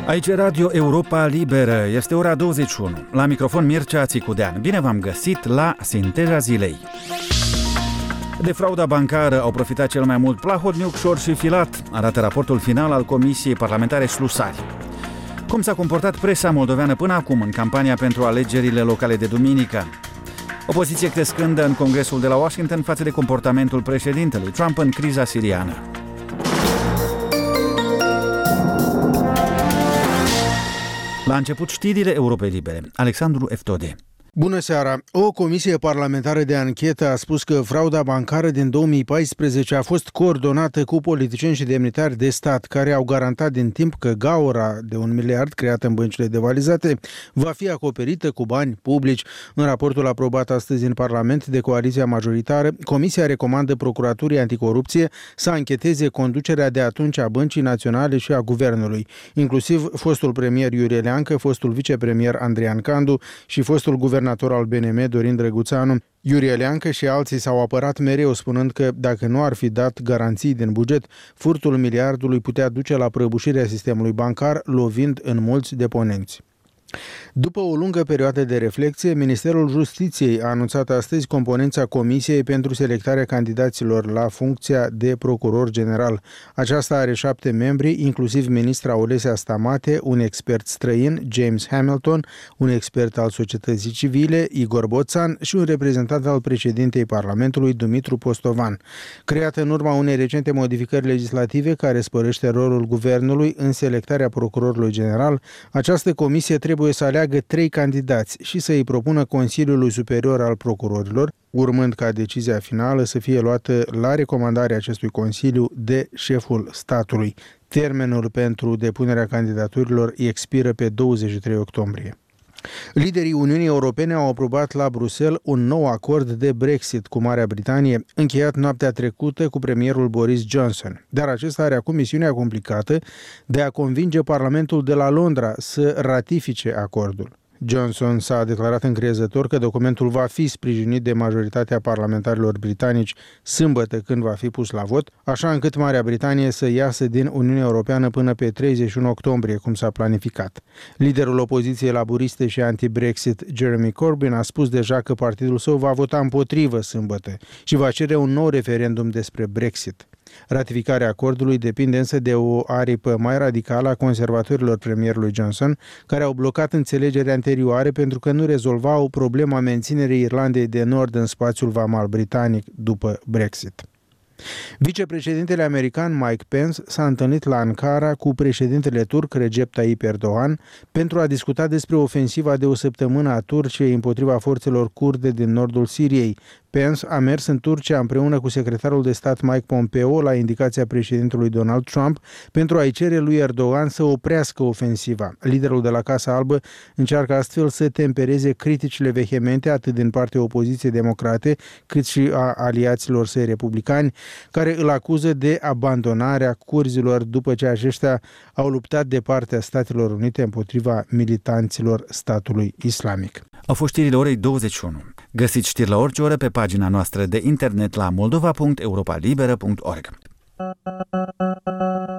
Aici Radio Europa Liberă, este ora 21. La microfon Mircea Țicudean. Bine v-am găsit la Sinteza Zilei. De frauda bancară au profitat cel mai mult Plahodniuc, Șor și Filat, arată raportul final al Comisiei Parlamentare Slusari. Cum s-a comportat presa moldoveană până acum în campania pentru alegerile locale de duminică? Opoziție crescândă în Congresul de la Washington față de comportamentul președintelui Trump în criza siriană. La început știrile Europei Libere. Alexandru Eftode. Bună seara! O comisie parlamentară de anchetă a spus că frauda bancară din 2014 a fost coordonată cu politicieni și demnitari de stat care au garantat din timp că gaura de 1 miliard creată în băncile devalizate va fi acoperită cu bani publici. În raportul aprobat astăzi în Parlament de coaliția majoritară, comisia recomandă Procuraturii Anticorupție să ancheteze conducerea de atunci a Băncii Naționale și a Guvernului, inclusiv fostul premier Iurie Leancă, fostul vicepremier Andrian Candu și fostul guvernator al BNM, Dorin Drăguțanu. Iurie Leancă și alții s-au apărat mereu spunând că dacă nu ar fi dat garanții din buget, furtul miliardului putea duce la prăbușirea sistemului bancar, lovind în mulți deponenți. După o lungă perioadă de reflexie, Ministerul Justiției a anunțat astăzi componența Comisiei pentru selectarea candidaților la funcția de procuror general. Aceasta are 7 membri, inclusiv ministra Olesea Stamate, un expert străin, James Hamilton, un expert al societății civile, Igor Boțan, și un reprezentant al președintei Parlamentului, Dumitru Postovan. Creată în urma unei recente modificări legislative care sporește rolul guvernului în selectarea procurorului general, această comisie trebuie să aleagă 3 candidați și să îi propună Consiliului Superior al Procurorilor, urmând ca decizia finală să fie luată la recomandarea acestui Consiliu de șeful statului. Termenul pentru depunerea candidaturilor expiră pe 23 octombrie. Liderii Uniunii Europene au aprobat la Bruxelles un nou acord de Brexit cu Marea Britanie, încheiat noaptea trecută cu premierul Boris Johnson. Dar acesta are acum misiunea complicată de a convinge Parlamentul de la Londra să ratifice acordul. Johnson s-a declarat încrezător că documentul va fi sprijinit de majoritatea parlamentarilor britanici sâmbătă când va fi pus la vot, așa încât Marea Britanie să iasă din Uniunea Europeană până pe 31 octombrie, cum s-a planificat. Liderul opoziției laburiste și anti-Brexit, Jeremy Corbyn, a spus deja că partidul său va vota împotrivă sâmbătă și va cere un nou referendum despre Brexit. Ratificarea acordului depinde însă de o aripă mai radicală a conservatorilor premierului Johnson, care au blocat înțelegerea anterioare pentru că nu rezolvau problema menținerii Irlandei de Nord în spațiul vamal britanic după Brexit. Vicepreședintele american Mike Pence s-a întâlnit la Ankara cu președintele turc Recep Tayyip Erdogan pentru a discuta despre ofensiva de o săptămână a Turciei împotriva forțelor kurde din nordul Siriei. Pence a mers în Turcia împreună cu secretarul de stat Mike Pompeo la indicația președintelui Donald Trump pentru a-i cere lui Erdogan să oprească ofensiva. Liderul de la Casa Albă încearcă astfel să tempereze criticile vehemente atât din partea opoziției democrate cât și a aliaților săi republicani, care îl acuză de abandonarea curzilor după ce aceștia au luptat de partea Statelor Unite împotriva militanților statului islamic. Au fost știrile orei 21. Găsiți știri la orice oră pe pagina noastră de internet la moldova.europalibera.org.